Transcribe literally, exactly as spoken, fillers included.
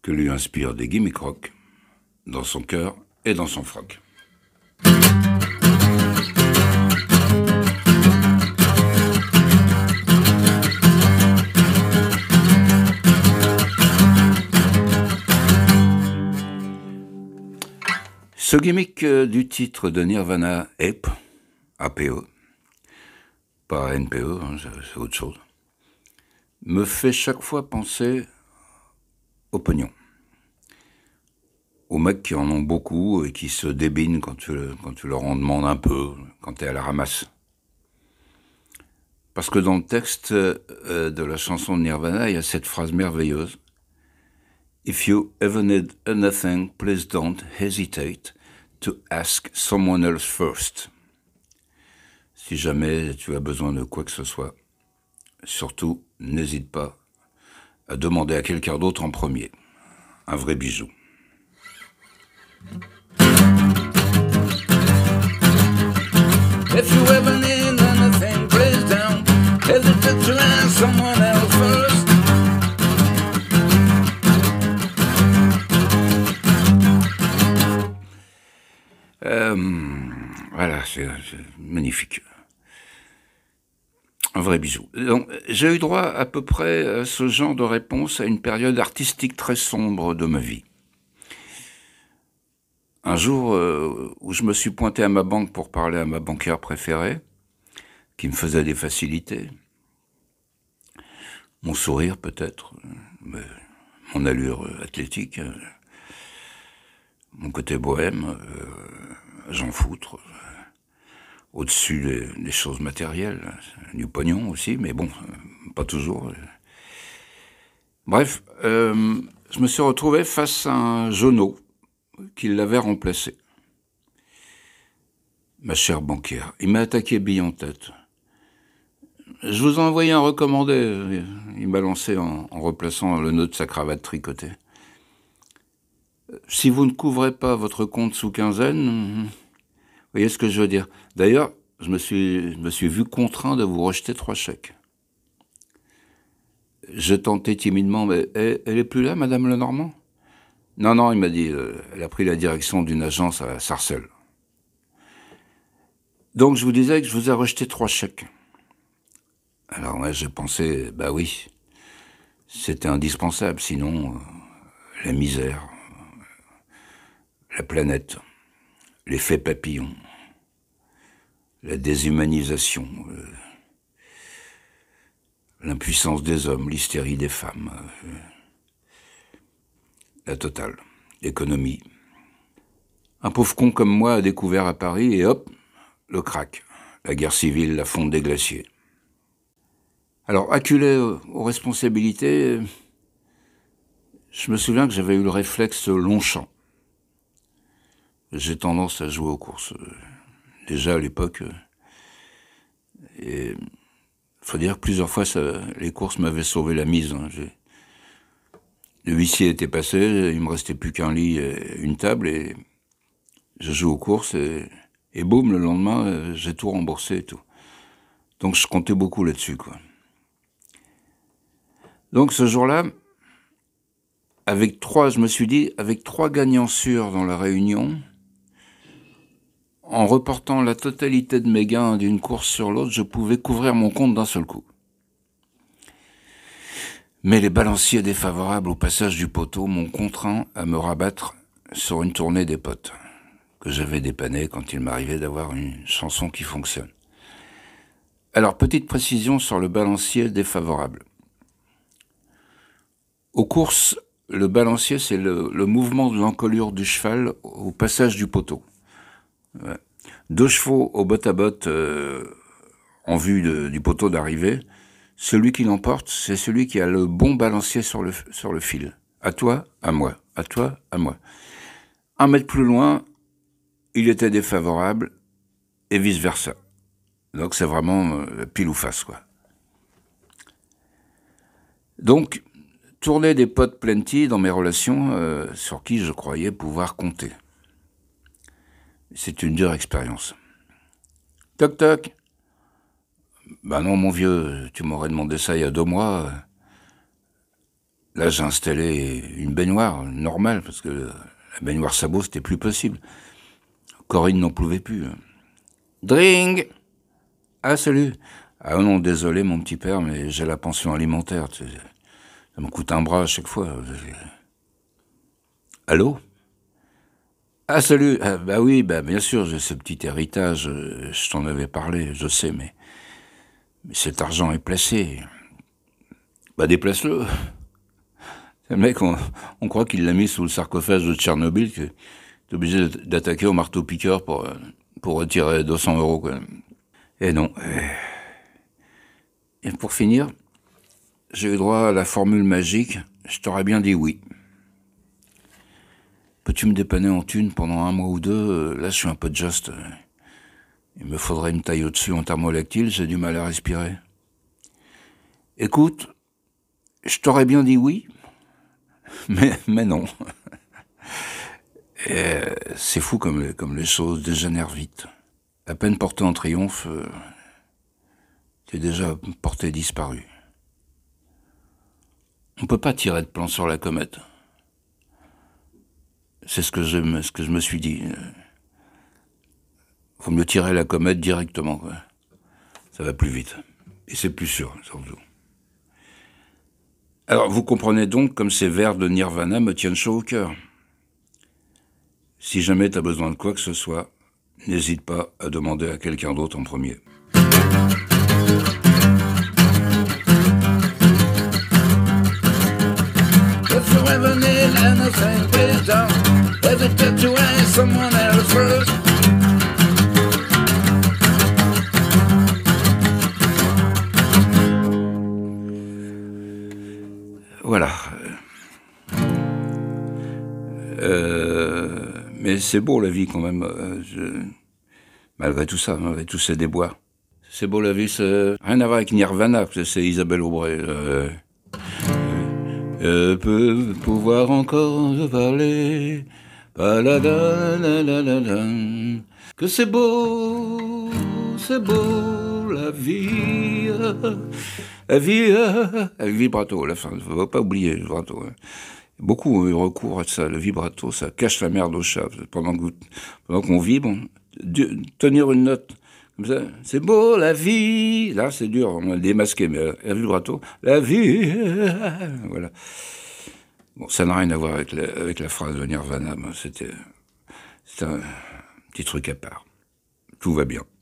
que lui inspirent des gimmicks rock, dans son cœur et dans son froc. Ce gimmick du titre de Nirvana, Ape, A P E, pas N P E, hein, c'est autre chose, me fait chaque fois penser au pognon. Aux mecs qui en ont beaucoup et qui se débinent quand tu, quand tu leur en demandes un peu, quand tu es à la ramasse. Parce que dans le texte euh, de la chanson de Nirvana, il y a cette phrase merveilleuse. « If you ever need anything, please don't hesitate to ask someone else first. » Si jamais tu as besoin de quoi que ce soit, surtout, n'hésite pas à demander à quelqu'un d'autre en premier. Un vrai bijou. If you ever need anything, please don't hesitate to ask someone else first. Euh, voilà, c'est magnifique. Un vrai bijou. Donc, j'ai eu droit à peu près à ce genre de réponse à une période artistique très sombre de ma vie. Un jour euh, où je me suis pointé à ma banque pour parler à ma banquière préférée, qui me faisait des facilités. Mon sourire peut-être, mais mon allure athlétique, euh, mon côté bohème, euh, j'en foutre, euh, au-dessus des, des choses matérielles, du pognon aussi, mais bon, euh, pas toujours. Bref, euh, je me suis retrouvé face à un jeuneau qui l'avait remplacé. Ma chère banquière, il m'a attaqué bille en tête. Je vous ai envoyé un recommandé, il m'a lancé en, en replaçant le nœud de sa cravate tricotée. Si vous ne couvrez pas votre compte sous quinzaine, vous voyez ce que je veux dire. D'ailleurs, je me suis, je me suis vu contraint de vous rejeter trois chèques. Je tentais timidement, mais elle, elle est plus là, Madame Lenormand ? Non, non, il m'a dit, euh, elle a pris la direction d'une agence à Sarcelles. Donc je vous disais que je vous ai rejeté trois chèques. Alors moi, j'ai pensé, bah oui, c'était indispensable, sinon euh, la misère, la planète, l'effet papillon, la déshumanisation, euh, l'impuissance des hommes, l'hystérie des femmes, euh, la totale, l'économie. Un pauvre con comme moi a découvert à Paris et hop, le crack, la guerre civile, la fonte des glaciers. Alors, acculé aux responsabilités, je me souviens que j'avais eu le réflexe Longchamp. J'ai tendance à jouer aux courses, déjà à l'époque. Et il faut dire que plusieurs fois, ça, les courses m'avaient sauvé la mise. Hein. Le huissier était passé, il me restait plus qu'un lit et une table, et je joue aux courses, et, et boum, le lendemain, j'ai tout remboursé et tout. Donc je comptais beaucoup là-dessus, quoi. Donc ce jour-là, avec trois, je me suis dit, avec trois gagnants sûrs dans la réunion, en reportant la totalité de mes gains d'une course sur l'autre, je pouvais couvrir mon compte d'un seul coup. Mais les balanciers défavorables au passage du poteau m'ont contraint à me rabattre sur une tournée des potes, que j'avais dépanné quand il m'arrivait d'avoir une chanson qui fonctionne. Alors, petite précision sur le balancier défavorable. Aux courses, le balancier, c'est le, le mouvement de l'encolure du cheval au passage du poteau. Ouais. Deux chevaux au botte à botte euh, en vue de, du poteau d'arrivée. Celui qui l'emporte, c'est celui qui a le bon balancier sur le, sur le fil. À toi, à moi. À toi, à moi. Un mètre plus loin, il était défavorable et vice-versa. Donc c'est vraiment euh, pile ou face, quoi. Donc, tourner des potes plenty dans mes relations euh, sur qui je croyais pouvoir compter. C'est une dure expérience. Toc toc. Ben non, mon vieux, tu m'aurais demandé ça il y a deux mois. Là, j'ai installé une baignoire normale, parce que la baignoire sabot, c'était plus possible. Corinne n'en pouvait plus. Dring! Ah, salut! Ah non, désolé, mon petit père, mais j'ai la pension alimentaire. Tu sais, ça me coûte un bras à chaque fois. Allô? Ah, salut! Ah, bah oui, bah bien sûr, j'ai ce petit héritage. Je t'en avais parlé, je sais, mais, mais cet argent est placé. Bah déplace-le. Le mec, on, on croit qu'il l'a mis sous le sarcophage de Tchernobyl, que t'es obligé d'attaquer au marteau-piqueur pour, pour retirer deux cents euros, quoi. Et non. Et pour finir, j'ai eu droit à la formule magique, je t'aurais bien dit oui. Peux-tu me dépanner en thune pendant un mois ou deux? Là, je suis un peu juste. Il me faudrait une taille au-dessus en thermolactyle, j'ai du mal à respirer. Écoute, je t'aurais bien dit oui, mais, mais non. Et c'est fou comme les, comme les choses dégénèrent vite. À peine porté en triomphe, euh, t'es déjà porté disparu. On peut pas tirer de plan sur la comète. C'est ce que je me, ce que je me suis dit. Faut mieux tirer la comète directement, quoi. Ça va plus vite. Et c'est plus sûr, surtout. Alors, vous comprenez donc comme ces vers de Nirvana me tiennent chaud au cœur. Si jamais t'as besoin de quoi que ce soit, n'hésite pas à demander à quelqu'un d'autre en premier. If you ever need anything, please don't hesitate to ask someone else first. Voilà. Euh, mais c'est beau la vie quand même. Euh, je, malgré tout ça, malgré tous ces déboires. C'est beau la vie, c'est rien à voir avec Nirvana, c'est Isabelle Aubray. Euh, euh, peut pouvoir encore parler, que c'est beau, c'est beau la vie, la vie, avec vibrato à la fin, faut pas oublier le vibrato. Hein. Beaucoup ont eu recours à ça, le vibrato, ça cache la merde au chat. Pendant, que, pendant qu'on vibre, tenir une note comme ça, c'est beau la vie. Là, c'est dur, on a démasqué, mais le vibrato, la vie, voilà. Bon, ça n'a rien à voir avec la, avec la phrase de Nirvana, c'était, c'était un petit truc à part. Tout va bien.